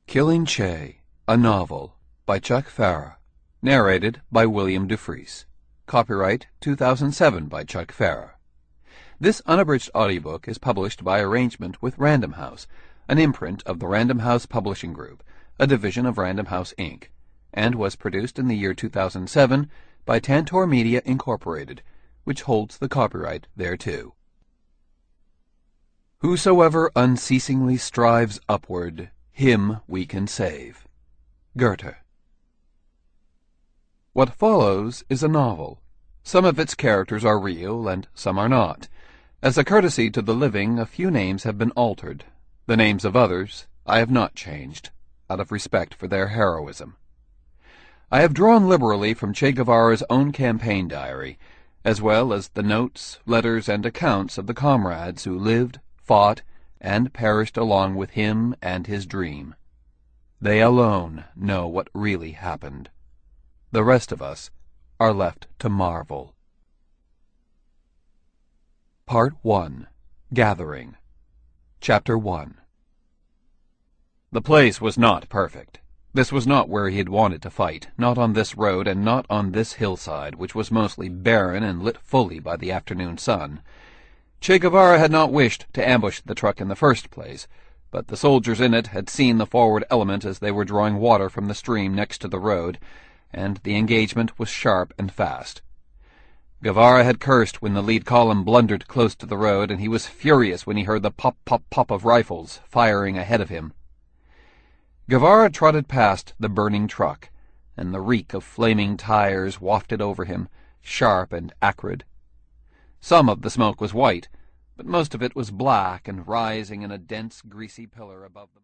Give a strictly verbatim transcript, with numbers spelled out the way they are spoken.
Killing Che, a novel, by Chuck Farah, narrated by William DeFries. Copyright two thousand seven by Chuck Farah. This unabridged audiobook is published by arrangement with Random House, an imprint of the Random House Publishing Group, a division of Random House, Incorporated, and was produced in the year two thousand seven by Tantor Media, Incorporated, which holds the copyright thereto. Whosoever unceasingly strives upward, him we can save. Goethe. What follows is a novel. Some of its characters are real, and some are not. As a courtesy to the living, a few names have been altered. The names of others I have not changed, out of respect for their heroism. I have drawn liberally from Che Guevara's own campaign diary, as well as the notes, letters, and accounts of the comrades who lived, fought, and perished along with him and his dream. They alone know what really happened. The rest of us are left to marvel. Part one. Gathering. Chapter one. The place was not perfect. This was not where he had wanted to fight, not on this road and not on this hillside, which was mostly barren and lit fully by the afternoon sun. Che Guevara had not wished to ambush the truck in the first place, but the soldiers in it had seen the forward element as they were drawing water from the stream next to the road, and the engagement was sharp and fast. Guevara had cursed when the lead column blundered close to the road, and he was furious when he heard the pop-pop-pop of rifles firing ahead of him. Guevara trotted past the burning truck, and the reek of flaming tires wafted over him, sharp and acrid. Some of the smoke was white, but most of it was black and rising in a dense, greasy pillar above them.